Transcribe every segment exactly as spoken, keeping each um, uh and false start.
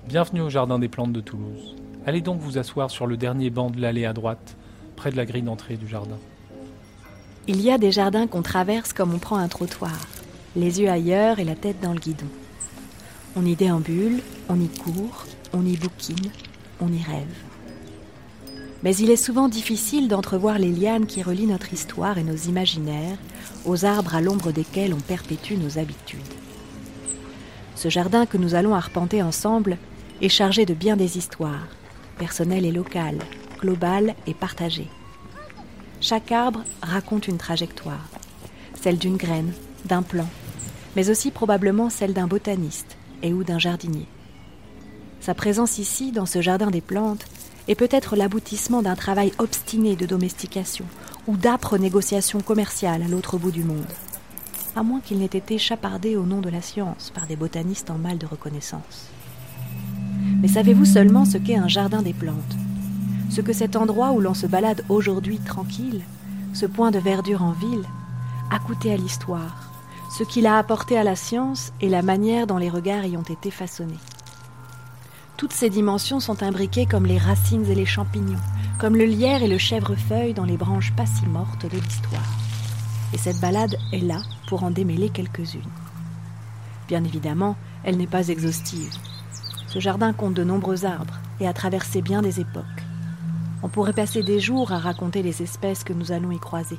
Bienvenue au Jardin des Plantes de Toulouse. Allez donc vous asseoir sur le dernier banc de l'allée à droite, près de la grille d'entrée du jardin. Il y a des jardins qu'on traverse comme on prend un trottoir, les yeux ailleurs et la tête dans le guidon. On y déambule, on y court, on y bouquine, on y rêve. Mais il est souvent difficile d'entrevoir les lianes qui relient notre histoire et nos imaginaires aux arbres à l'ombre desquels on perpétue nos habitudes. Ce jardin que nous allons arpenter ensemble est chargé de bien des histoires, personnelles et locales, globales et partagées. Chaque arbre raconte une trajectoire, celle d'une graine, d'un plant, mais aussi probablement celle d'un botaniste et ou d'un jardinier. Sa présence ici, dans ce jardin des plantes, est peut-être l'aboutissement d'un travail obstiné de domestication ou d'âpres négociations commerciales à l'autre bout du monde, à moins qu'il n'ait été chapardé au nom de la science par des botanistes en mal de reconnaissance. Mais savez-vous seulement ce qu'est un jardin des plantes ? Ce que cet endroit où l'on se balade aujourd'hui tranquille, ce point de verdure en ville, a coûté à l'histoire, ce qu'il a apporté à la science et la manière dont les regards y ont été façonnés. Toutes ces dimensions sont imbriquées comme les racines et les champignons, comme le lierre et le chèvrefeuille dans les branches pas si mortes de l'histoire. Et cette balade est là pour en démêler quelques-unes. Bien évidemment, elle n'est pas exhaustive. Ce jardin compte de nombreux arbres et a traversé bien des époques. On pourrait passer des jours à raconter les espèces que nous allons y croiser.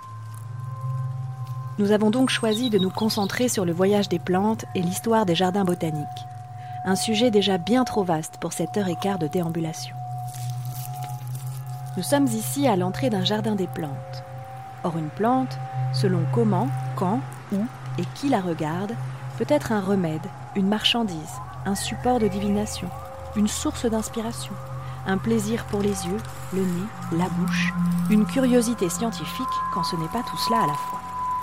Nous avons donc choisi de nous concentrer sur le voyage des plantes et l'histoire des jardins botaniques. Un sujet déjà bien trop vaste pour cette heure et quart de déambulation. Nous sommes ici à l'entrée d'un jardin des plantes. Or une plante, selon comment, quand, où et qui la regarde, peut être un remède, une marchandise, un support de divination, une source d'inspiration, un plaisir pour les yeux, le nez, la bouche, une curiosité scientifique quand ce n'est pas tout cela à la fois.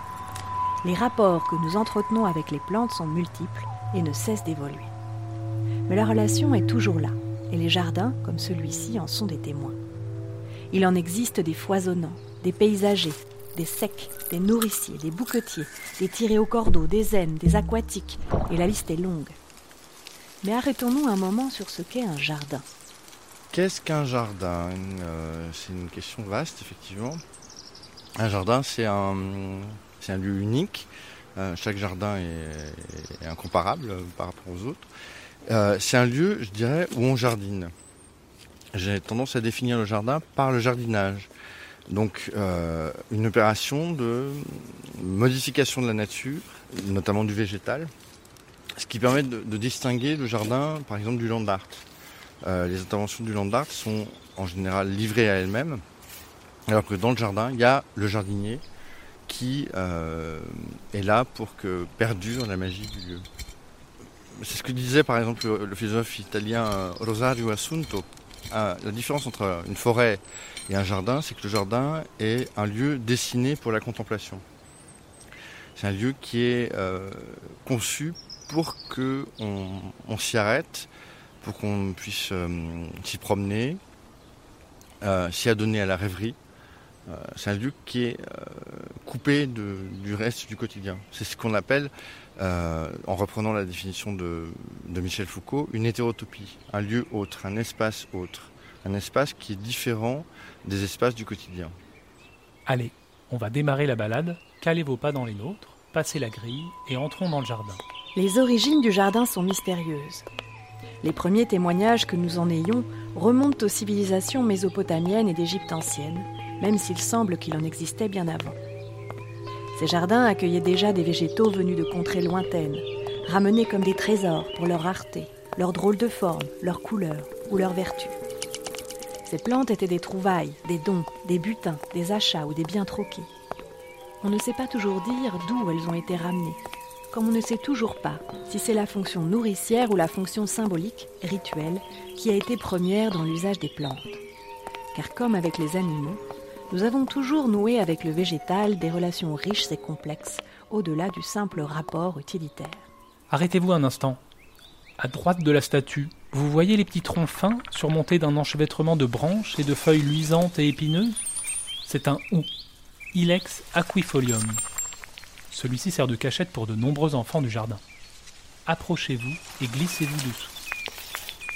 Les rapports que nous entretenons avec les plantes sont multiples et ne cessent d'évoluer. Mais la relation est toujours là, et les jardins, comme celui-ci, en sont des témoins. Il en existe des foisonnants, des paysagers, des secs, des nourriciers, des bouquetiers, des tirés au cordeau, des zènes, des aquatiques, et la liste est longue. Mais arrêtons-nous un moment sur ce qu'est un jardin. Qu'est-ce qu'un jardin ? euh, C'est une question vaste, effectivement. Un jardin, c'est un, c'est un lieu unique. Euh, chaque jardin est, est incomparable euh, par rapport aux autres. Euh, c'est un lieu, je dirais, où on jardine. J'ai tendance à définir le jardin par le jardinage. Donc, euh, une opération de modification de la nature, notamment du végétal, ce qui permet de, de distinguer le jardin, par exemple, du land art. Euh, les interventions du land art sont en général livrées à elles-mêmes, alors que dans le jardin, il y a le jardinier qui euh, est là pour que perdure la magie du lieu. C'est ce que disait par exemple le, le philosophe italien Rosario Assunto. Ah, la différence entre une forêt et un jardin, c'est que le jardin est un lieu destiné pour la contemplation. C'est un lieu qui est euh, conçu pour qu'on on s'y arrête, pour qu'on puisse euh, s'y promener, euh, s'y adonner à la rêverie. Euh, c'est un lieu qui est euh, coupé de, du reste du quotidien. C'est ce qu'on appelle, euh, en reprenant la définition de, de Michel Foucault, une hétérotopie, un lieu autre, un espace autre, un espace qui est différent des espaces du quotidien. Allez, on va démarrer la balade, calez vos pas dans les nôtres, passez la grille et entrons dans le jardin. Les origines du jardin sont mystérieuses. Les premiers témoignages que nous en ayons remontent aux civilisations mésopotamiennes et d'Égypte ancienne, même s'il semble qu'il en existait bien avant. Ces jardins accueillaient déjà des végétaux venus de contrées lointaines, ramenés comme des trésors pour leur rareté, leur drôle de forme, leur couleur ou leur vertu. Ces plantes étaient des trouvailles, des dons, des butins, des achats ou des biens troqués. On ne sait pas toujours dire d'où elles ont été ramenées, comme on ne sait toujours pas si c'est la fonction nourricière ou la fonction symbolique, rituelle, qui a été première dans l'usage des plantes. Car comme avec les animaux, nous avons toujours noué avec le végétal des relations riches et complexes, au-delà du simple rapport utilitaire. Arrêtez-vous un instant. À droite de la statue, vous voyez les petits troncs fins surmontés d'un enchevêtrement de branches et de feuilles luisantes et épineuses ? C'est un houx, Ilex aquifolium. Celui-ci sert de cachette pour de nombreux enfants du jardin. Approchez-vous et glissez-vous dessous.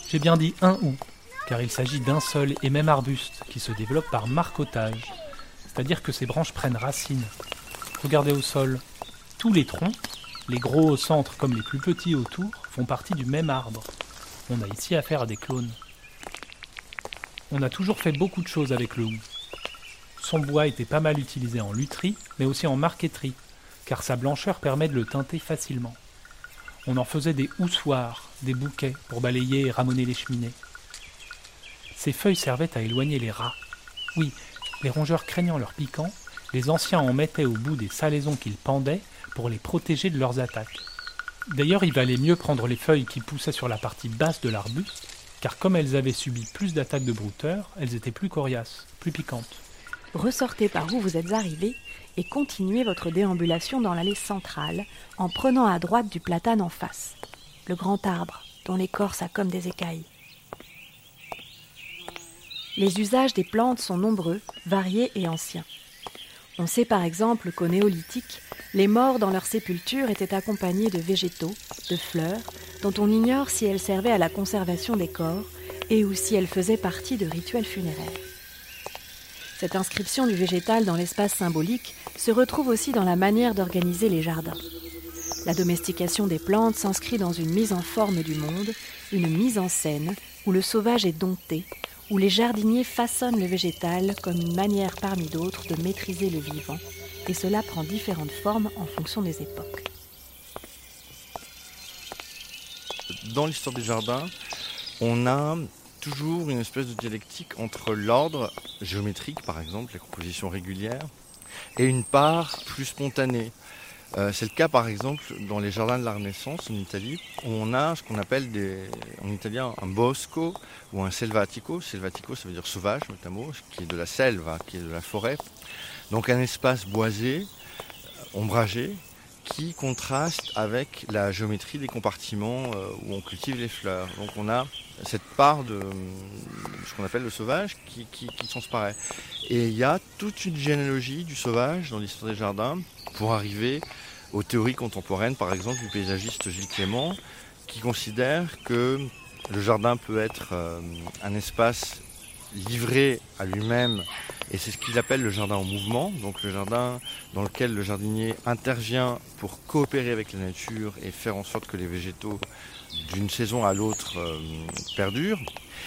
J'ai bien dit un hou, car il s'agit d'un seul et même arbuste qui se développe par marcottage, c'est-à-dire que ses branches prennent racine. Regardez au sol, tous les troncs, les gros au centre comme les plus petits autour, font partie du même arbre. On a ici affaire à des clones. On a toujours fait beaucoup de choses avec le hou. Son bois était pas mal utilisé en lutherie, mais aussi en marqueterie, car sa blancheur permet de le teinter facilement. On en faisait des houssoirs, des bouquets pour balayer et ramoner les cheminées. Ces feuilles servaient à éloigner les rats. Oui, les rongeurs craignant leur piquant, les anciens en mettaient au bout des salaisons qu'ils pendaient pour les protéger de leurs attaques. D'ailleurs, il valait mieux prendre les feuilles qui poussaient sur la partie basse de l'arbuste, car comme elles avaient subi plus d'attaques de brouteurs, elles étaient plus coriaces, plus piquantes. Ressortez par où vous êtes arrivé et continuez votre déambulation dans l'allée centrale en prenant à droite du platane en face, le grand arbre dont l'écorce a comme des écailles. Les usages des plantes sont nombreux, variés et anciens. On sait par exemple qu'au néolithique, les morts dans leur sépulture étaient accompagnés de végétaux, de fleurs, dont on ignore si elles servaient à la conservation des corps et ou si elles faisaient partie de rituels funéraires. Cette inscription du végétal dans l'espace symbolique se retrouve aussi dans la manière d'organiser les jardins. La domestication des plantes s'inscrit dans une mise en forme du monde, une mise en scène où le sauvage est dompté, où les jardiniers façonnent le végétal comme une manière parmi d'autres de maîtriser le vivant, et cela prend différentes formes en fonction des époques. Dans l'histoire des jardins, on a toujours une espèce de dialectique entre l'ordre géométrique, par exemple, les compositions régulières, et une part plus spontanée. Euh, c'est le cas, par exemple, dans les jardins de la Renaissance en Italie, où on a ce qu'on appelle des, en italien un bosco ou un selvatico. Selvatico, ça veut dire sauvage, notamment, qui est de la selva, qui est de la forêt. Donc un espace boisé, ombragé, qui contraste avec la géométrie des compartiments euh, où on cultive les fleurs. Donc on a cette part de ce qu'on appelle le sauvage qui, qui, qui transparaît. Et il y a toute une généalogie du sauvage dans l'histoire des jardins pour arriver aux théories contemporaines, par exemple du paysagiste Gilles Clément, qui considère que le jardin peut être euh, un espace livré à lui-même, et c'est ce qu'il appelle le jardin en mouvement, donc le jardin dans lequel le jardinier intervient pour coopérer avec la nature et faire en sorte que les végétaux d'une saison à l'autre euh, perdurent.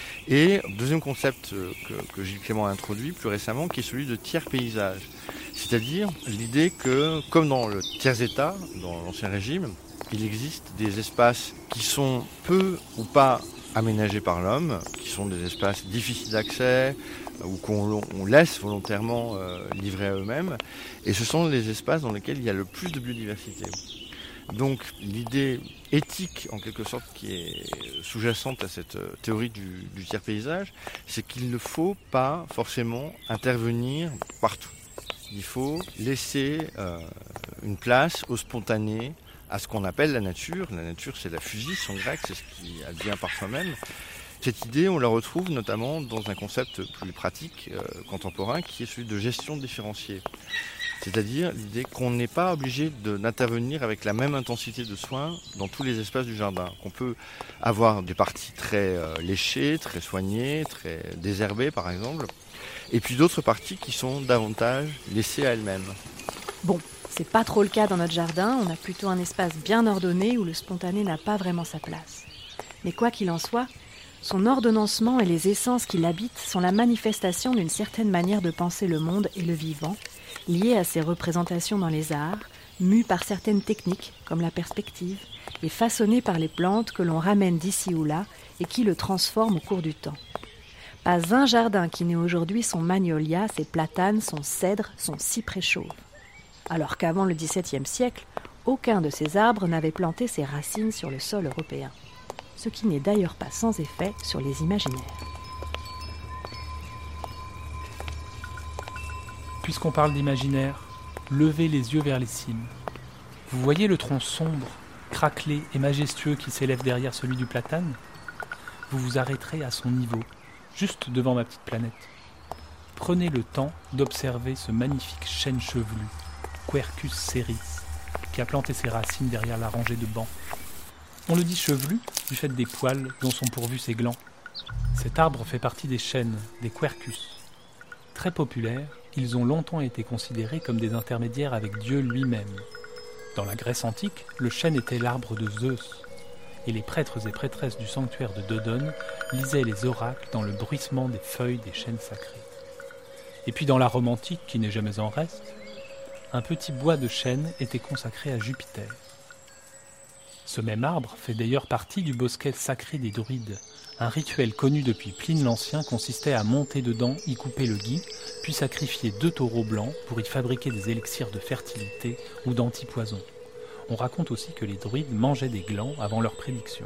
Et deuxième concept que, que Gilles Clément a introduit plus récemment, qui est celui de tiers paysage, c'est-à-dire l'idée que, comme dans le tiers-état, dans l'Ancien Régime, il existe des espaces qui sont peu ou pas aménagés par l'homme, qui sont des espaces difficiles d'accès ou qu'on on laisse volontairement euh, livrer à eux-mêmes, et ce sont les espaces dans lesquels il y a le plus de biodiversité. Donc l'idée éthique, en quelque sorte, qui est sous-jacente à cette théorie du, du tiers-paysage, c'est qu'il ne faut pas forcément intervenir partout. Il faut laisser euh, une place au spontané, à ce qu'on appelle la nature. La nature, c'est la physis en grec, c'est ce qui advient par soi-même. Cette idée, on la retrouve notamment dans un concept plus pratique, euh, contemporain, qui est celui de gestion différenciée. C'est-à-dire l'idée qu'on n'est pas obligé de, d'intervenir avec la même intensité de soins dans tous les espaces du jardin. Qu'on peut avoir des parties très euh, léchées, très soignées, très désherbées par exemple, et puis d'autres parties qui sont davantage laissées à elles-mêmes. Bon, c'est pas trop le cas dans notre jardin, on a plutôt un espace bien ordonné où le spontané n'a pas vraiment sa place. Mais quoi qu'il en soit, son ordonnancement et les essences qui l'habitent sont la manifestation d'une certaine manière de penser le monde et le vivant, liée à ses représentations dans les arts, mue par certaines techniques, comme la perspective, et façonnée par les plantes que l'on ramène d'ici ou là et qui le transforment au cours du temps. Pas un jardin qui n'ait aujourd'hui son magnolia, ses platanes, son cèdre, son cyprès chauve. Alors qu'avant le dix-septième siècle, aucun de ces arbres n'avait planté ses racines sur le sol européen. Ce qui n'est d'ailleurs pas sans effet sur les imaginaires. Puisqu'on parle d'imaginaire, levez les yeux vers les cimes. Vous voyez le tronc sombre, craquelé et majestueux qui s'élève derrière celui du platane ? Vous vous arrêterez à son niveau, juste devant ma petite planète. Prenez le temps d'observer ce magnifique chêne chevelu, Quercus cerris, qui a planté ses racines derrière la rangée de bancs. On le dit chevelu du fait des poils dont sont pourvus ses glands. Cet arbre fait partie des chênes, des quercus. Très populaires, ils ont longtemps été considérés comme des intermédiaires avec Dieu lui-même. Dans la Grèce antique, le chêne était l'arbre de Zeus, et les prêtres et prêtresses du sanctuaire de Dodone lisaient les oracles dans le bruissement des feuilles des chênes sacrés. Et puis dans la Rome antique, qui n'est jamais en reste, un petit bois de chêne était consacré à Jupiter. Ce même arbre fait d'ailleurs partie du bosquet sacré des druides. Un rituel connu depuis Pline l'Ancien consistait à monter dedans, y couper le gui, puis sacrifier deux taureaux blancs pour y fabriquer des élixirs de fertilité ou d'antipoison. On raconte aussi que les druides mangeaient des glands avant leur prédiction.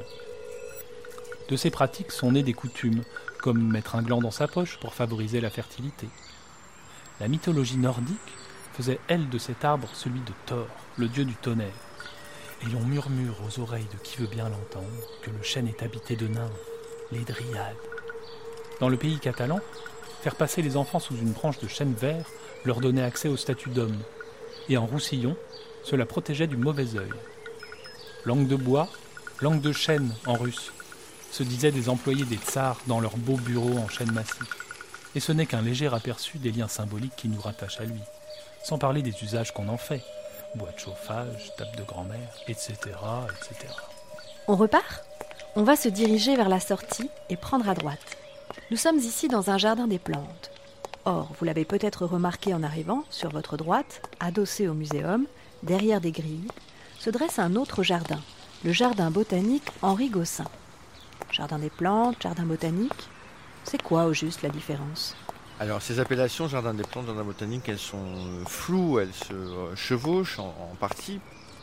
De ces pratiques sont nées des coutumes, comme mettre un gland dans sa poche pour favoriser la fertilité. La mythologie nordique faisait, elle, de cet arbre celui de Thor, le dieu du tonnerre. Et l'on murmure aux oreilles de qui veut bien l'entendre que le chêne est habité de nymphes, les dryades. Dans le pays catalan, faire passer les enfants sous une branche de chêne vert leur donnait accès au statut d'homme. Et en Roussillon, cela protégeait du mauvais œil. Langue de bois, langue de chêne en russe, se disaient des employés des tsars dans leurs beaux bureaux en chêne massif. Et ce n'est qu'un léger aperçu des liens symboliques qui nous rattachent à lui, sans parler des usages qu'on en fait. Bois de chauffage, table de grand-mère, et cetera, et cetera. On repart ? On va se diriger vers la sortie et prendre à droite. Nous sommes ici dans un jardin des plantes. Or, vous l'avez peut-être remarqué en arrivant, sur votre droite, adossé au muséum, derrière des grilles, se dresse un autre jardin, le jardin botanique Henri Gossin. Jardin des plantes, jardin botanique, c'est quoi au juste la différence ? Alors ces appellations, jardin des plantes, jardin botanique, elles sont floues, elles se chevauchent en, en partie.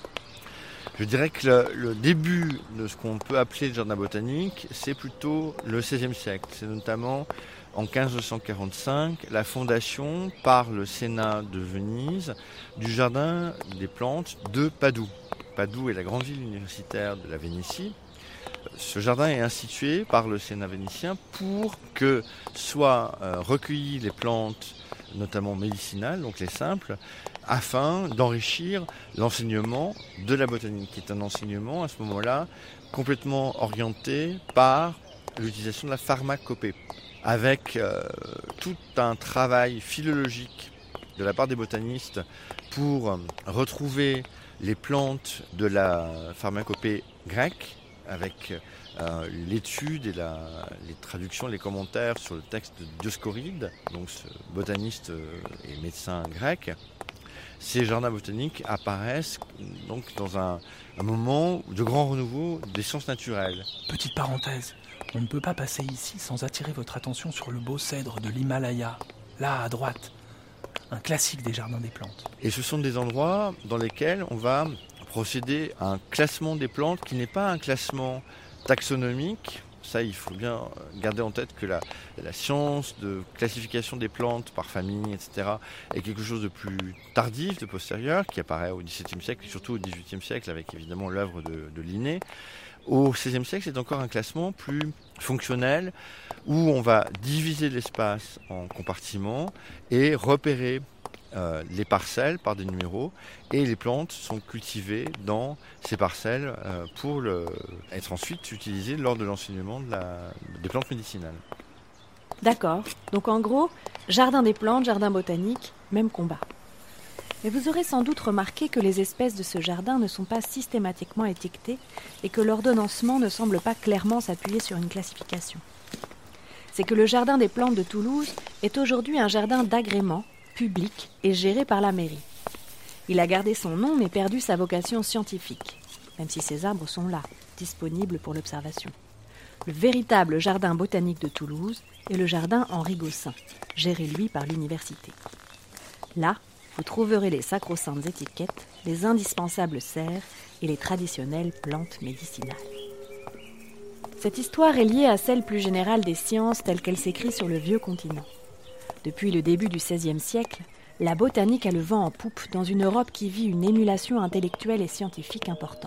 Je dirais que le, le début de ce qu'on peut appeler le jardin botanique, c'est plutôt le seizième siècle. C'est notamment en quinze cent quarante-cinq la fondation par le Sénat de Venise du jardin des plantes de Padoue. Padoue est la grande ville universitaire de la Vénétie. Ce jardin est institué par le Sénat vénitien pour que soient euh, recueillies les plantes, notamment médicinales, donc les simples, afin d'enrichir l'enseignement de la botanique, qui est un enseignement à ce moment-là complètement orienté par l'utilisation de la pharmacopée, avec euh, tout un travail philologique de la part des botanistes pour euh, retrouver les plantes de la pharmacopée grecque, avec euh, l'étude et la, les traductions, les commentaires sur le texte de Dioscoride, donc ce botaniste et médecin grec. Ces jardins botaniques apparaissent donc dans un, un moment de grand renouveau des sciences naturelles. Petite parenthèse, on ne peut pas passer ici sans attirer votre attention sur le beau cèdre de l'Himalaya, là à droite, un classique des jardins des plantes. Et ce sont des endroits dans lesquels on va procéder à un classement des plantes qui n'est pas un classement taxonomique. Ça, il faut bien garder en tête que la, la science de classification des plantes par famille, et cetera, est quelque chose de plus tardif, de postérieur, qui apparaît au dix-septième siècle et surtout au dix-huitième siècle avec évidemment l'œuvre de, de Linné. Au seizième siècle, c'est encore un classement plus fonctionnel où on va diviser l'espace en compartiments et repérer Euh, les parcelles par des numéros, et les plantes sont cultivées dans ces parcelles euh, pour le, être ensuite utilisées lors de l'enseignement de la, des plantes médicinales. D'accord. Donc en gros, jardin des plantes, jardin botanique, même combat. Mais vous aurez sans doute remarqué que les espèces de ce jardin ne sont pas systématiquement étiquetées et que l'ordonnancement ne semble pas clairement s'appuyer sur une classification. C'est que le jardin des plantes de Toulouse est aujourd'hui un jardin d'agrément public et géré par la mairie. Il a gardé son nom mais perdu sa vocation scientifique, même si ses arbres sont là, disponibles pour l'observation. Le véritable jardin botanique de Toulouse est le jardin Henri Gossin, géré lui par l'université. Là, vous trouverez les sacro-saintes étiquettes, les indispensables serres et les traditionnelles plantes médicinales. Cette histoire est liée à celle plus générale des sciences telle qu'elle s'écrit sur le vieux continent. Depuis le début du seizième siècle, la botanique a le vent en poupe dans une Europe qui vit une émulation intellectuelle et scientifique importante.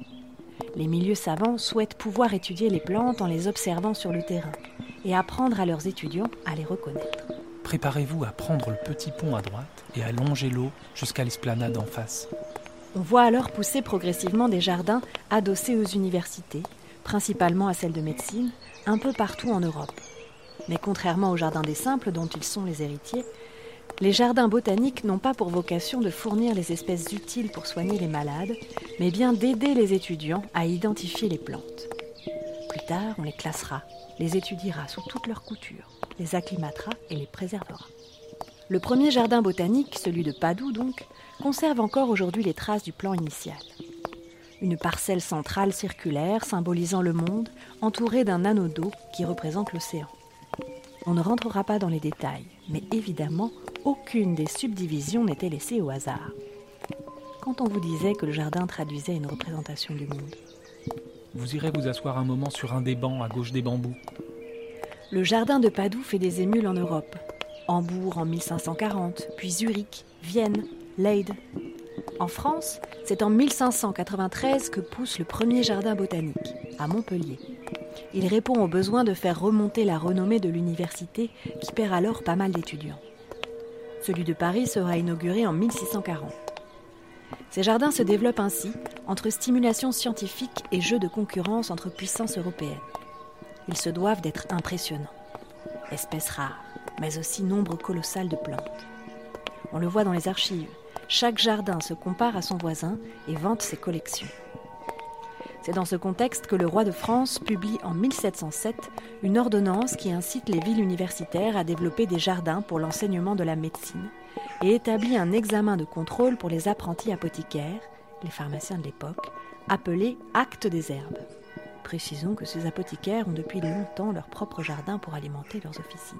Les milieux savants souhaitent pouvoir étudier les plantes en les observant sur le terrain et apprendre à leurs étudiants à les reconnaître. Préparez-vous à prendre le petit pont à droite et à longer l'eau jusqu'à l'esplanade en face. On voit alors pousser progressivement des jardins adossés aux universités, principalement à celles de médecine, un peu partout en Europe. Mais contrairement aux jardins des simples dont ils sont les héritiers, les jardins botaniques n'ont pas pour vocation de fournir les espèces utiles pour soigner les malades, mais bien d'aider les étudiants à identifier les plantes. Plus tard, on les classera, les étudiera sous toutes leurs coutures, les acclimatera et les préservera. Le premier jardin botanique, celui de Padoue donc, conserve encore aujourd'hui les traces du plan initial. Une parcelle centrale circulaire symbolisant le monde, entourée d'un anneau d'eau qui représente l'océan. On ne rentrera pas dans les détails, mais évidemment, aucune des subdivisions n'était laissée au hasard. Quand on vous disait que le jardin traduisait une représentation du monde. Vous irez vous asseoir un moment sur un des bancs à gauche des bambous. Le jardin de Padoue fait des émules en Europe. Hambourg en mille cinq cent quarante, puis Zurich, Vienne, Leyde. En France, c'est en mille cinq cent quatre-vingt-treize que pousse le premier jardin botanique, à Montpellier. Il répond au besoin de faire remonter la renommée de l'université qui perd alors pas mal d'étudiants. Celui de Paris sera inauguré en mille six cent quarante. Ces jardins se développent ainsi entre stimulation scientifique et jeux de concurrence entre puissances européennes. Ils se doivent d'être impressionnants. Espèces rares, mais aussi nombre colossal de plantes. On le voit dans les archives. Chaque jardin se compare à son voisin et vante ses collections. C'est dans ce contexte que le roi de France publie en mille sept cent sept une ordonnance qui incite les villes universitaires à développer des jardins pour l'enseignement de la médecine et établit un examen de contrôle pour les apprentis apothicaires, les pharmaciens de l'époque, appelé acte des herbes. Précisons que ces apothicaires ont depuis longtemps leur propre jardin pour alimenter leurs officines.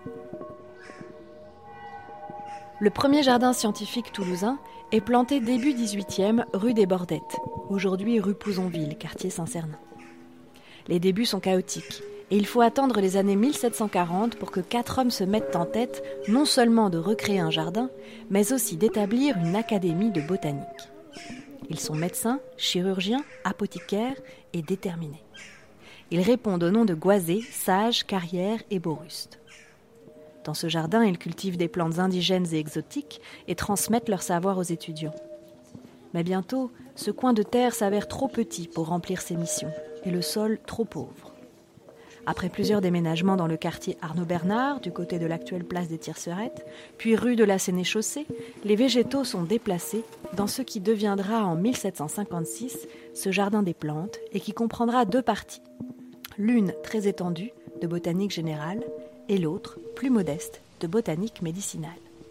Le premier jardin scientifique toulousain est planté début dix-huitième rue des Bordettes, aujourd'hui rue Pouzonville, quartier Saint-Cernin. Les débuts sont chaotiques et il faut attendre les années mille sept cent quarante pour que quatre hommes se mettent en tête non seulement de recréer un jardin, mais aussi d'établir une académie de botanique. Ils sont médecins, chirurgiens, apothicaires et déterminés. Ils répondent aux noms de Goisé, Sage, Carrière et Boruste. Dans ce jardin, ils cultivent des plantes indigènes et exotiques et transmettent leur savoir aux étudiants. Mais bientôt, ce coin de terre s'avère trop petit pour remplir ses missions et le sol trop pauvre. Après plusieurs déménagements dans le quartier Arnaud-Bernard, du côté de l'actuelle place des Tiercerettes, puis rue de la Sénéchaussée, les végétaux sont déplacés dans ce qui deviendra en mille sept cent cinquante-six ce jardin des plantes et qui comprendra deux parties. L'une très étendue, de botanique générale, et l'autre, plus modeste, de botanique médicinale.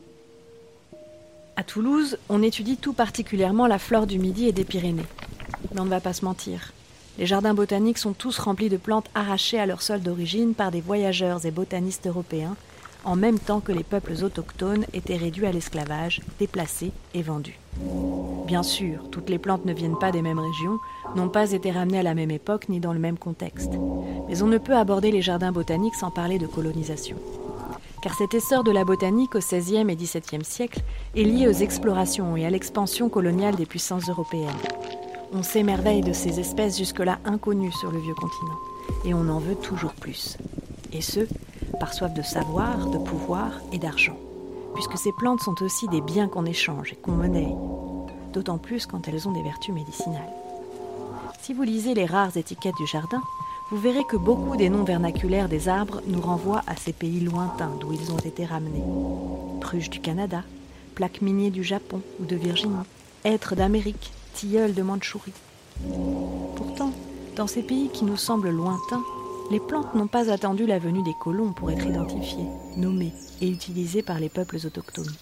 À Toulouse, on étudie tout particulièrement la flore du Midi et des Pyrénées. Mais on ne va pas se mentir. Les jardins botaniques sont tous remplis de plantes arrachées à leur sol d'origine par des voyageurs et botanistes européens, en même temps que les peuples autochtones étaient réduits à l'esclavage, déplacés et vendus. Bien sûr, toutes les plantes ne viennent pas des mêmes régions, n'ont pas été ramenées à la même époque ni dans le même contexte. Mais on ne peut aborder les jardins botaniques sans parler de colonisation. Car cet essor de la botanique au seizième et dix-septième siècle est lié aux explorations et à l'expansion coloniale des puissances européennes. On s'émerveille de ces espèces jusque-là inconnues sur le vieux continent, et on en veut toujours plus. Et ce, par soif de savoir, de pouvoir et d'argent, puisque ces plantes sont aussi des biens qu'on échange et qu'on monnaie, d'autant plus quand elles ont des vertus médicinales. Si vous lisez les rares étiquettes du jardin, vous verrez que beaucoup des noms vernaculaires des arbres nous renvoient à ces pays lointains d'où ils ont été ramenés. Pruche du Canada, plaque minier du Japon ou de Virginie, hêtre d'Amérique, tilleul de Mandchourie. Pourtant, dans ces pays qui nous semblent lointains, les plantes n'ont pas attendu la venue des colons pour être identifiées, nommées et utilisées par les peuples autochtones.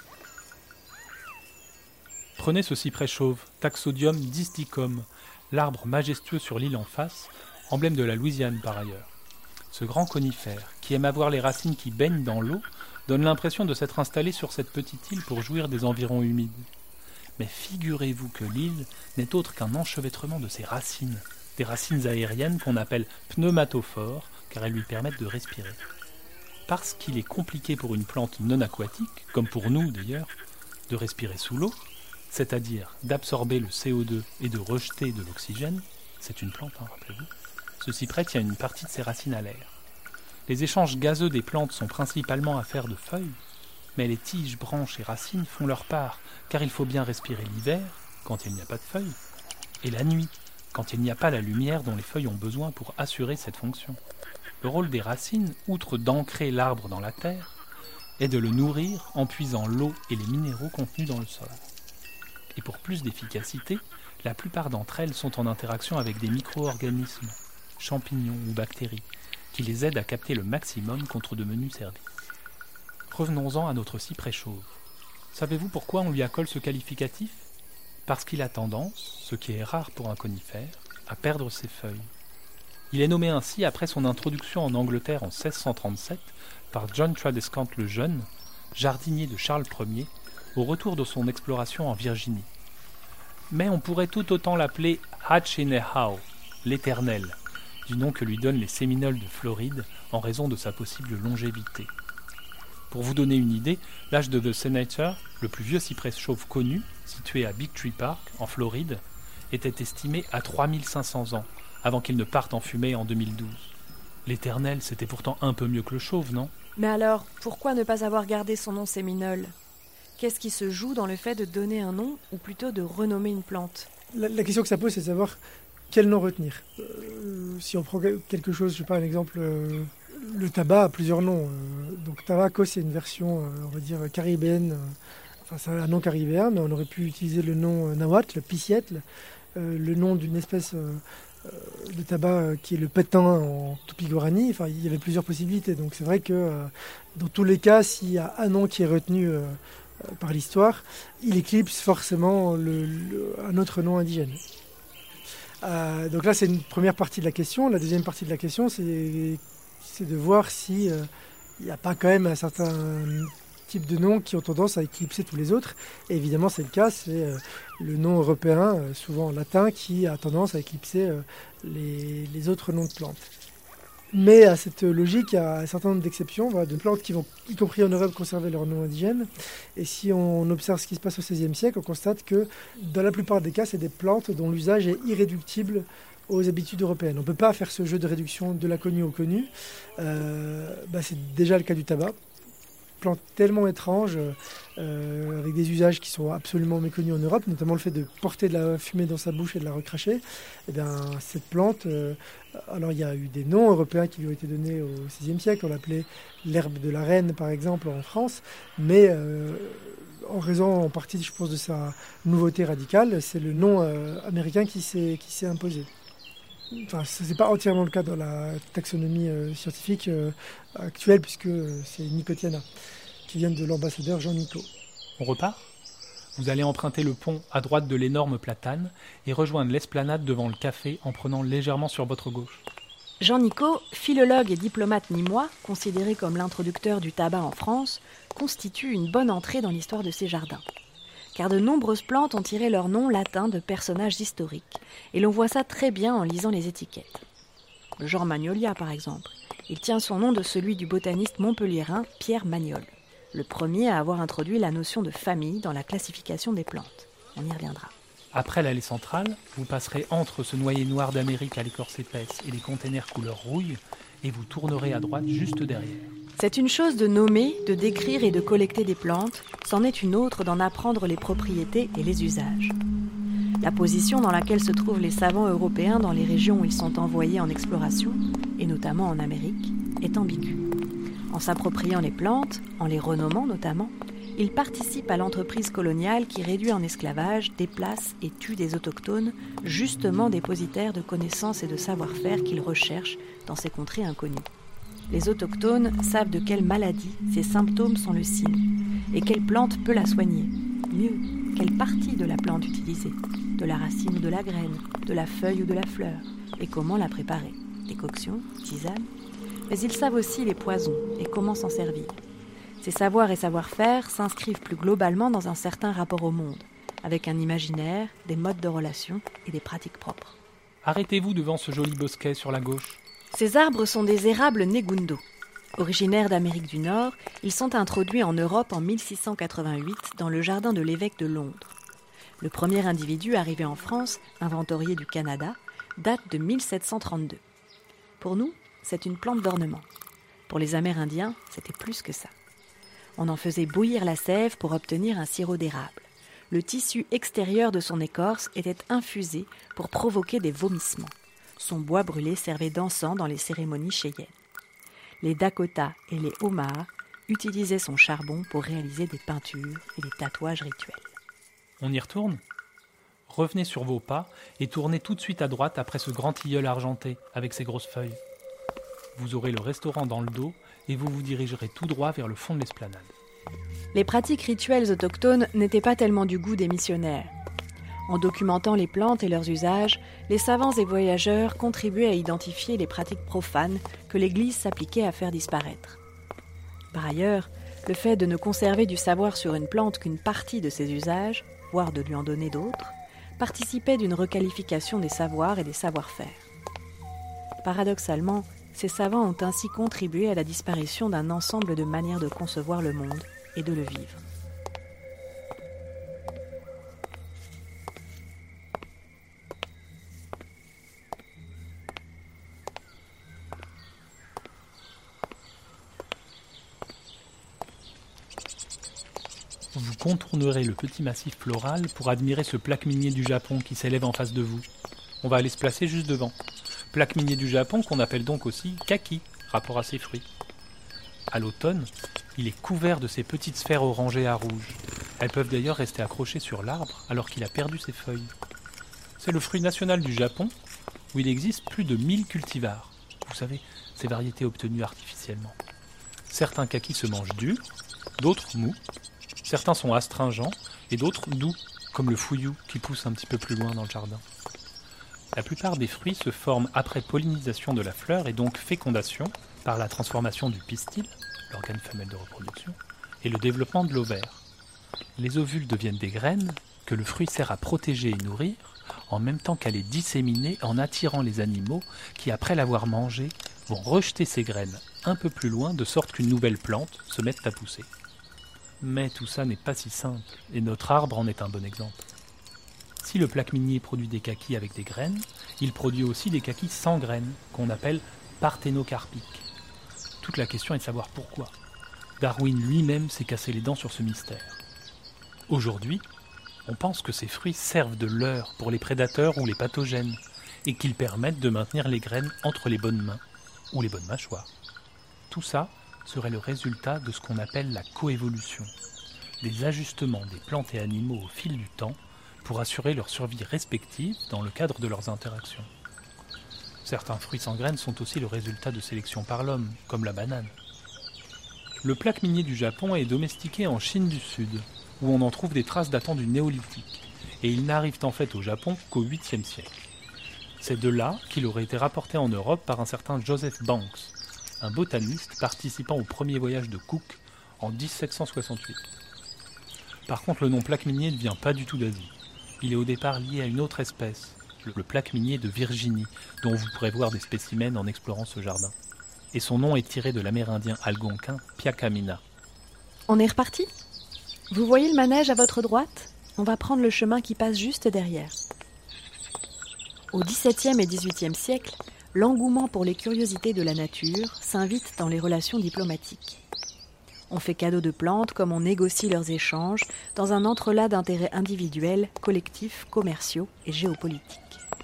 Prenez ce cyprès chauve, Taxodium disticum, l'arbre majestueux sur l'île en face, emblème de la Louisiane par ailleurs. Ce grand conifère, qui aime avoir les racines qui baignent dans l'eau, donne l'impression de s'être installé sur cette petite île pour jouir des environs humides. Mais figurez-vous que l'île n'est autre qu'un enchevêtrement de ses racines, des racines aériennes qu'on appelle pneumatophores, car elles lui permettent de respirer. Parce qu'il est compliqué pour une plante non aquatique, comme pour nous d'ailleurs, de respirer sous l'eau, c'est-à-dire d'absorber le C O deux et de rejeter de l'oxygène, c'est une plante, hein, rappelez-vous, ce cyprès tient une partie de ses racines à l'air. Les échanges gazeux des plantes sont principalement affaires de feuilles, mais les tiges, branches et racines font leur part, car il faut bien respirer l'hiver, quand il n'y a pas de feuilles, et la nuit, quand il n'y a pas la lumière dont les feuilles ont besoin pour assurer cette fonction. Le rôle des racines, outre d'ancrer l'arbre dans la terre, est de le nourrir en puisant l'eau et les minéraux contenus dans le sol. Et pour plus d'efficacité, la plupart d'entre elles sont en interaction avec des micro-organismes, champignons ou bactéries, qui les aident à capter le maximum contre de menus services. Revenons-en à notre cyprès chauve. Savez-vous pourquoi on lui accole ce qualificatif ? Parce qu'il a tendance, ce qui est rare pour un conifère, à perdre ses feuilles. Il est nommé ainsi après son introduction en Angleterre en seize cent trente-sept par John Tradescant le Jeune, jardinier de Charles Ier, au retour de son exploration en Virginie. Mais on pourrait tout autant l'appeler Hatchinehau, l'Éternel, du nom que lui donnent les Séminoles de Floride en raison de sa possible longévité. Pour vous donner une idée, l'âge de The Senator, le plus vieux cyprès chauve connu, situé à Big Tree Park, en Floride, était estimé à trois mille cinq cents ans, avant qu'il ne parte en fumée en deux mille douze. L'Éternel, c'était pourtant un peu mieux que le chauve, non ? Mais alors, pourquoi ne pas avoir gardé son nom séminole ? Qu'est-ce qui se joue dans le fait de donner un nom, ou plutôt de renommer une plante ? la, la question que ça pose, c'est de savoir quel nom retenir. Euh, si on prend quelque chose, je sais pas, un exemple, euh, le tabac a plusieurs noms. Euh, donc tabaco, c'est une version, euh, on va dire, caribéenne. Euh, enfin, c'est un nom caribéen, mais on aurait pu utiliser le nom euh, nahuatl, le pisciètle, euh, le nom d'une espèce euh, de tabac euh, qui est le pétain en tupi-guarani. Enfin, il y avait plusieurs possibilités. Donc c'est vrai que euh, dans tous les cas, s'il y a un nom qui est retenu euh, euh, par l'histoire, il éclipse forcément le, le, un autre nom indigène. Euh, donc là, c'est une première partie de la question. La deuxième partie de la question, c'est, c'est de voir si il euh, n'y a pas quand même un certain type de noms qui ont tendance à éclipser tous les autres. Et évidemment, c'est le cas. C'est euh, le nom européen, euh, souvent latin, qui a tendance à éclipser euh, les, les autres noms de plantes. Mais à cette logique, il y a un certain nombre d'exceptions, voilà, de plantes qui vont, y compris en Europe, conserver leur nom indigène. Et si on observe ce qui se passe au seizième siècle, on constate que dans la plupart des cas, c'est des plantes dont l'usage est irréductible aux habitudes européennes. On ne peut pas faire ce jeu de réduction de l'inconnu au connu. Euh, bah c'est déjà le cas du tabac. Plante tellement étrange, euh, avec des usages qui sont absolument méconnus en Europe, notamment le fait de porter de la fumée dans sa bouche et de la recracher. Eh bien, cette plante, euh, alors il y a eu des noms européens qui lui ont été donnés au seizième siècle, on l'appelait l'herbe de la reine par exemple en France, mais euh, en raison en partie, je pense, de sa nouveauté radicale, c'est le nom euh, américain qui s'est, qui s'est imposé. Enfin, ce n'est pas entièrement le cas dans la taxonomie euh, scientifique euh, actuelle, puisque c'est Nicotiana, qui vient de l'ambassadeur Jean Nicot. On repart ? Vous allez emprunter le pont à droite de l'énorme platane et rejoindre l'esplanade devant le café en prenant légèrement sur votre gauche. Jean Nicot, philologue et diplomate nîmois, considéré comme l'introducteur du tabac en France, constitue une bonne entrée dans l'histoire de ces jardins. Car de nombreuses plantes ont tiré leur nom latin de personnages historiques, et l'on voit ça très bien en lisant les étiquettes. Le genre Magnolia, par exemple, il tient son nom de celui du botaniste montpelliérain Pierre Magnol, le premier à avoir introduit la notion de famille dans la classification des plantes. On y reviendra. Après l'allée centrale, vous passerez entre ce noyer noir d'Amérique à l'écorce épaisse et les containers couleur rouille, et vous tournerez à droite juste derrière. C'est une chose de nommer, de décrire et de collecter des plantes, c'en est une autre d'en apprendre les propriétés et les usages. La position dans laquelle se trouvent les savants européens dans les régions où ils sont envoyés en exploration, et notamment en Amérique, est ambiguë. En s'appropriant les plantes, en les renommant notamment, ils participent à l'entreprise coloniale qui réduit en esclavage, déplace et tue des autochtones, justement dépositaires de connaissances et de savoir-faire qu'ils recherchent dans ces contrées inconnues. Les autochtones savent de quelle maladie ces symptômes sont le signe et quelle plante peut la soigner. Mieux, quelle partie de la plante utiliser, de la racine ou de la graine, de la feuille ou de la fleur, et comment la préparer. Décoction, tisane. Mais ils savent aussi les poisons et comment s'en servir. Ces savoirs et savoir-faire s'inscrivent plus globalement dans un certain rapport au monde, avec un imaginaire, des modes de relation et des pratiques propres. Arrêtez-vous devant ce joli bosquet sur la gauche. Ces arbres sont des érables Negundo. Originaires d'Amérique du Nord, ils sont introduits en Europe en mille six cent quatre-vingt-huit dans le jardin de l'évêque de Londres. Le premier individu arrivé en France, inventorié du Canada, date de mille sept cent trente-deux. Pour nous, c'est une plante d'ornement. Pour les Amérindiens, c'était plus que ça. On en faisait bouillir la sève pour obtenir un sirop d'érable. le tissu extérieur de son écorce était infusé pour provoquer des vomissements. Son bois brûlé servait d'encens dans les cérémonies cheyennes. Les Dakota et les Omaha utilisaient son charbon pour réaliser des peintures et des tatouages rituels. On y retourne ? Revenez sur vos pas et tournez tout de suite à droite après ce grand tilleul argenté avec ses grosses feuilles. Vous aurez le restaurant dans le dos et vous vous dirigerez tout droit vers le fond de l'esplanade. Les pratiques rituelles autochtones n'étaient pas tellement du goût des missionnaires. En documentant les plantes et leurs usages, les savants et voyageurs contribuaient à identifier les pratiques profanes que l'Église s'appliquait à faire disparaître. Par ailleurs, le fait de ne conserver du savoir sur une plante qu'une partie de ses usages, voire de lui en donner d'autres, participait d'une requalification des savoirs et des savoir-faire. Paradoxalement, ces savants ont ainsi contribué à la disparition d'un ensemble de manières de concevoir le monde et de le vivre. Vous contournerez le petit massif floral pour admirer ce plaque minier du Japon qui s'élève en face de vous. On va aller se placer juste devant. Plaque minier du Japon qu'on appelle donc aussi kaki, rapport à ses fruits. À l'automne, il est couvert de ces petites sphères orangées à rouge. Elles peuvent d'ailleurs rester accrochées sur l'arbre alors qu'il a perdu ses feuilles. C'est le fruit national du Japon où il existe plus de mille cultivars. Vous savez, ces variétés obtenues artificiellement. Certains kakis se mangent durs, d'autres mous. Certains sont astringents et d'autres doux, comme le fouillou qui pousse un petit peu plus loin dans le jardin. La plupart des fruits se forment après pollinisation de la fleur et donc fécondation par la transformation du pistil, l'organe femelle de reproduction, et le développement de l'ovaire. Les ovules deviennent des graines que le fruit sert à protéger et nourrir, en même temps qu'à les disséminer en attirant les animaux qui, après l'avoir mangé, vont rejeter ces graines un peu plus loin de sorte qu'une nouvelle plante se mette à pousser. Mais tout ça n'est pas si simple, et notre arbre en est un bon exemple. Si le plaque minier produit des kakis avec des graines, il produit aussi des kakis sans graines, qu'on appelle parthénocarpiques. Toute la question est de savoir pourquoi. Darwin lui-même s'est cassé les dents sur ce mystère. Aujourd'hui, on pense que ces fruits servent de leurre pour les prédateurs ou les pathogènes, et qu'ils permettent de maintenir les graines entre les bonnes mains, ou les bonnes mâchoires. Tout ça serait le résultat de ce qu'on appelle la coévolution, des ajustements des plantes et animaux au fil du temps pour assurer leur survie respective dans le cadre de leurs interactions. Certains fruits sans graines sont aussi le résultat de sélection par l'homme, comme la banane. Le plaque minier du Japon est domestiqué en Chine du Sud, où on en trouve des traces datant du néolithique, et ils n'arrivent en fait au Japon qu'au huitième siècle. C'est de là qu'il aurait été rapporté en Europe par un certain Joseph Banks, un botaniste participant au premier voyage de Cook en dix-sept cent soixante-huit. Par contre, le nom plaque minier ne vient pas du tout d'Asie. Il est au départ lié à une autre espèce, le plaque minier de Virginie, dont vous pourrez voir des spécimens en explorant ce jardin. Et son nom est tiré de l'amérindien algonquin Piakamina. On est reparti ? Vous voyez le manège à votre droite ? On va prendre le chemin qui passe juste derrière. Au dix-septième et dix-huitième siècle, l'engouement pour les curiosités de la nature s'invite dans les relations diplomatiques. On fait cadeau de plantes comme on négocie leurs échanges dans un entrelac d'intérêts individuels, collectifs, commerciaux et géopolitiques.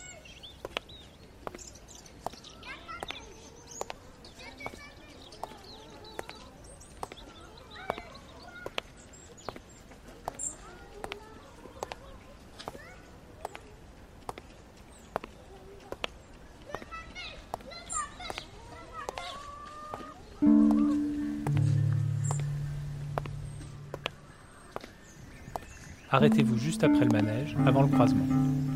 Arrêtez-vous juste après le manège, avant le croisement.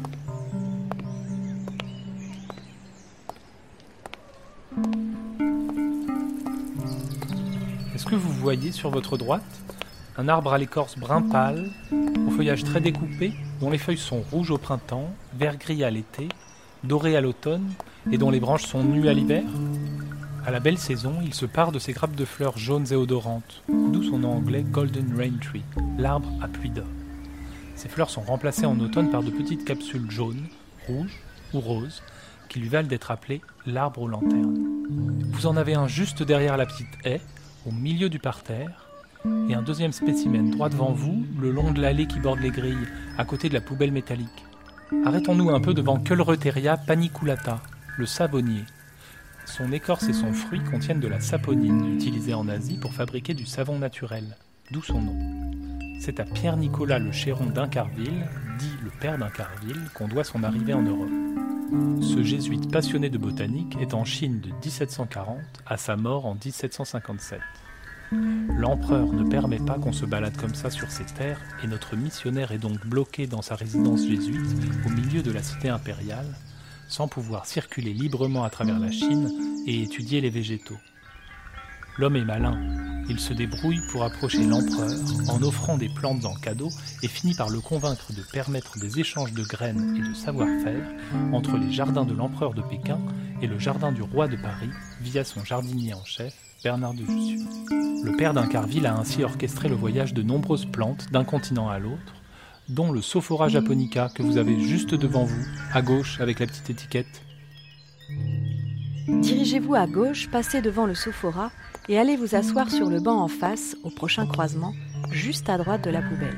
Est-ce que vous voyez sur votre droite un arbre à l'écorce brun pâle, au feuillage très découpé, dont les feuilles sont rouges au printemps, vert-gris à l'été, dorées à l'automne et dont les branches sont nues à l'hiver ? À la belle saison, il se pare de ces grappes de fleurs jaunes et odorantes, d'où son nom anglais Golden Rain Tree, l'arbre à pluie d'or. Ces fleurs sont remplacées en automne par de petites capsules jaunes, rouges ou roses, qui lui valent d'être appelées l'arbre aux lanternes. Vous en avez un juste derrière la petite haie, au milieu du parterre, et un deuxième spécimen droit devant vous, le long de l'allée qui borde les grilles, à côté de la poubelle métallique. Arrêtons-nous un peu devant Coelretheria paniculata, le savonnier. Son écorce et son fruit contiennent de la saponine, utilisée en Asie pour fabriquer du savon naturel, d'où son nom. C'est à Pierre-Nicolas le Chéron d'Incarville, dit le père d'Incarville, qu'on doit son arrivée en Europe. Ce jésuite passionné de botanique est en Chine de dix-sept cent quarante à sa mort en dix-sept cent cinquante-sept. L'empereur ne permet pas qu'on se balade comme ça sur ses terres et notre missionnaire est donc bloqué dans sa résidence jésuite au milieu de la cité impériale, sans pouvoir circuler librement à travers la Chine et étudier les végétaux. L'homme est malin, il se débrouille pour approcher l'empereur en offrant des plantes en cadeau et finit par le convaincre de permettre des échanges de graines et de savoir-faire entre les jardins de l'empereur de Pékin et le jardin du roi de Paris via son jardinier en chef, Bernard de Jussieu. Le père d'Incarville a ainsi orchestré le voyage de nombreuses plantes d'un continent à l'autre, dont le Sophora japonica que vous avez juste devant vous, à gauche avec la petite étiquette. Dirigez-vous à gauche, passez devant le Sophora et allez vous asseoir sur le banc en face, au prochain croisement, juste à droite de la poubelle.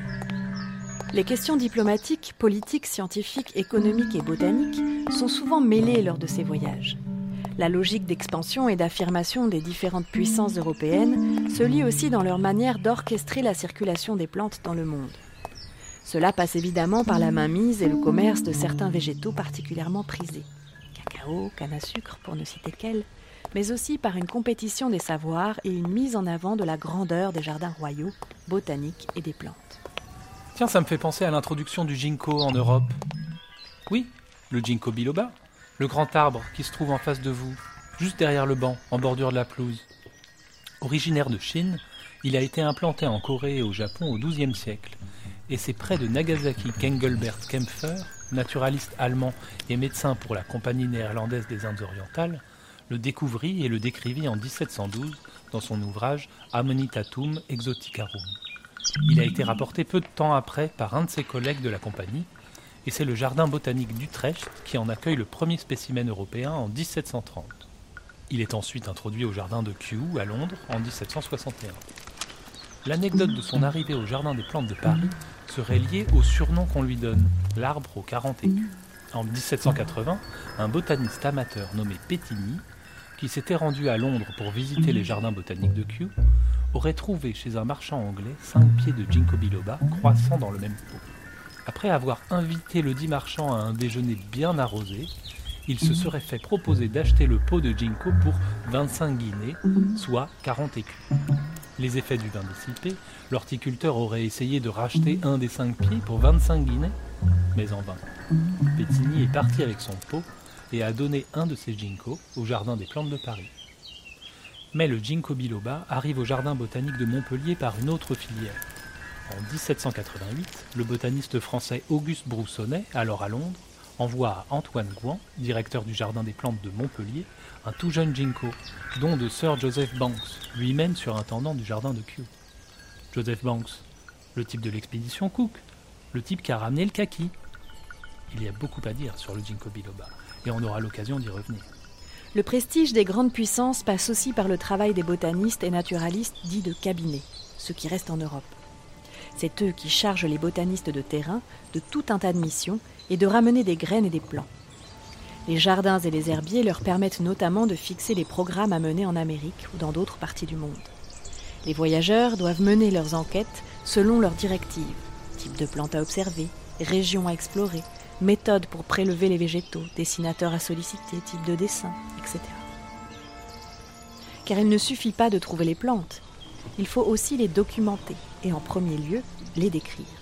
Les questions diplomatiques, politiques, scientifiques, économiques et botaniques sont souvent mêlées lors de ces voyages. La logique d'expansion et d'affirmation des différentes puissances européennes se lie aussi dans leur manière d'orchestrer la circulation des plantes dans le monde. Cela passe évidemment par la mainmise et le commerce de certains végétaux particulièrement prisés. Cacao, canne à sucre, pour ne citer qu'elles, mais aussi par une compétition des savoirs et une mise en avant de la grandeur des jardins royaux, botaniques et des plantes. Tiens, ça me fait penser à l'introduction du ginkgo en Europe. Oui, le ginkgo biloba, le grand arbre qui se trouve en face de vous, juste derrière le banc, en bordure de la pelouse. Originaire de Chine, il a été implanté en Corée et au Japon au douzième siècle. Et c'est près de Nagasaki qu'Engelbert Kempfer, naturaliste allemand et médecin pour la Compagnie néerlandaise des Indes orientales, le découvrit et le décrivit en dix-sept cent douze dans son ouvrage Amanitatum exoticarum. Il a été rapporté peu de temps après par un de ses collègues de la compagnie, et c'est le jardin botanique d'Utrecht qui en accueille le premier spécimen européen en dix-sept cent trente. Il est ensuite introduit au jardin de Kew à Londres en dix-sept cent soixante et un. L'anecdote de son arrivée au jardin des plantes de Paris serait liée au surnom qu'on lui donne, l'arbre aux quarante écus. En dix-sept cent quatre-vingts, un botaniste amateur nommé Pétigny, qui s'était rendu à Londres pour visiter les jardins botaniques de Kew, aurait trouvé chez un marchand anglais cinq pieds de ginkgo biloba croissant dans le même pot. Après avoir invité le dit marchand à un déjeuner bien arrosé, il se serait fait proposer d'acheter le pot de ginkgo pour vingt-cinq guinées, soit quarante écus. Les effets du vin dissipés, l'horticulteur aurait essayé de racheter un des cinq pieds pour vingt-cinq guinées, mais en vain. Pétigny est parti avec son pot et a donné un de ses ginkgos au jardin des plantes de Paris. Mais le ginkgo biloba arrive au jardin botanique de Montpellier par une autre filière. En dix-sept cent quatre-vingt-huit, le botaniste français Auguste Broussonnet, alors à Londres, envoie à Antoine Gouan, directeur du jardin des plantes de Montpellier, un tout jeune ginkgo, don de Sir Joseph Banks, lui-même surintendant du jardin de Kew. Joseph Banks, le type de l'expédition Cook, le type qui a ramené le kaki. Il y a beaucoup à dire sur le ginkgo biloba, et on aura l'occasion d'y revenir. Le prestige des grandes puissances passe aussi par le travail des botanistes et naturalistes dits de cabinet, ceux qui restent en Europe. C'est eux qui chargent les botanistes de terrain de tout un tas de missions et de ramener des graines et des plants. Les jardins et les herbiers leur permettent notamment de fixer les programmes à mener en Amérique ou dans d'autres parties du monde. Les voyageurs doivent mener leurs enquêtes selon leurs directives, type de plantes à observer, régions à explorer, méthodes pour prélever les végétaux, dessinateurs à solliciter, type de dessin, et cetera. Car il ne suffit pas de trouver les plantes, il faut aussi les documenter et en premier lieu, les décrire.